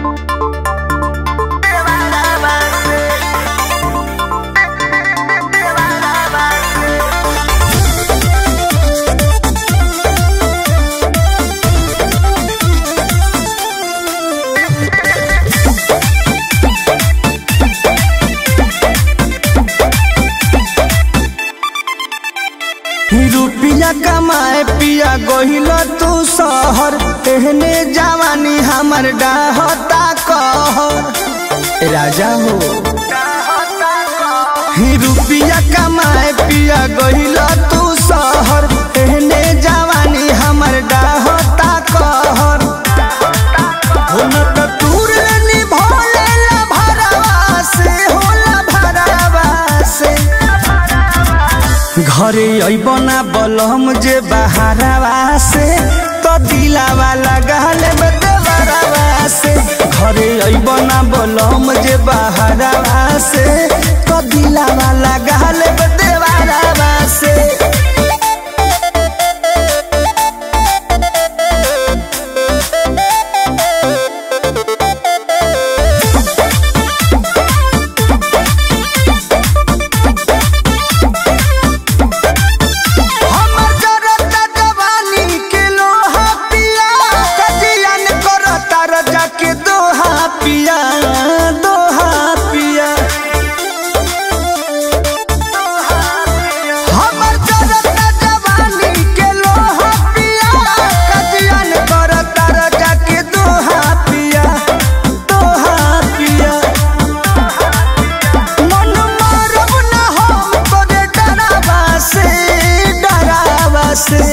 रुपया कमाए पिया गोहिल तू शहर एहने जवानी हमर डाहता कहर राजा हो। रुपया कमाए पिया गोहिल तू शहर एहने जवानी हमर डाहता कहर हो न त टूर निभोले ला भरवा से होला भरवा से घरे अइबना बलम जे बहारवा से तो दिलावा लगाले देवरवा से घरे अइबना बलम जे बहारवा से तो दिलावा लगाले देवरवा से। पिया दोहा पिया हमर जरता जवानी के लोहा पिया कजियन करता रजा के दोहा पिया मन मारब न हम तोरे डरावा से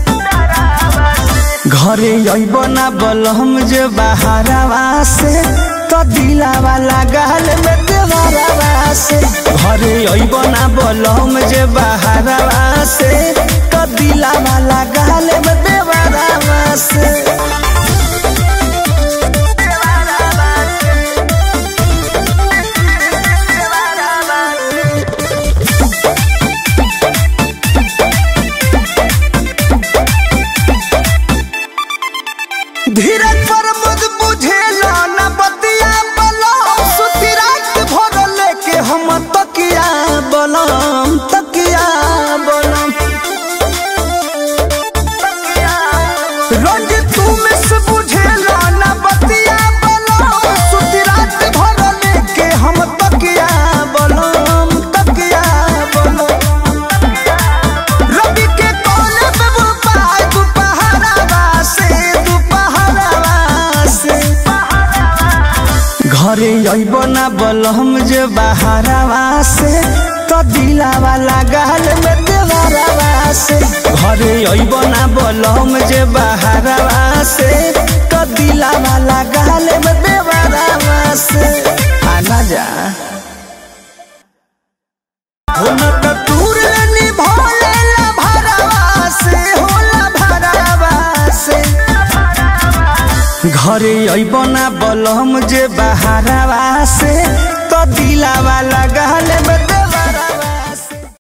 घरे अइबना बलम जे बहारवा से तो दिलावा लगाल में देवरवा से घरे अइबना बलम जे बहारवा से तो दिलावा लगाल में देवरवा से। धीरज पर मुझ बुझेला न बतिया बलम सुती रात भर लेके हम तकिया बलम रोज तुम से बुझेला न बतिया बलम सुती रात भर लेके हम तकिया बलम रवि के कोने पे बुपाय दुपहरवा से घरे अइबना बलम जे बहारवा से तो दिलावा लगाल में देवरवा से घरे अइबना बलम जे बहारवा से तो दिलावा लगाल में देवरवा से। आना जा हो न त टूर निभोले ला भरवा से होला भरवा से घरे अइबना बलम जे बहारवा से तो दिलावा लगाले में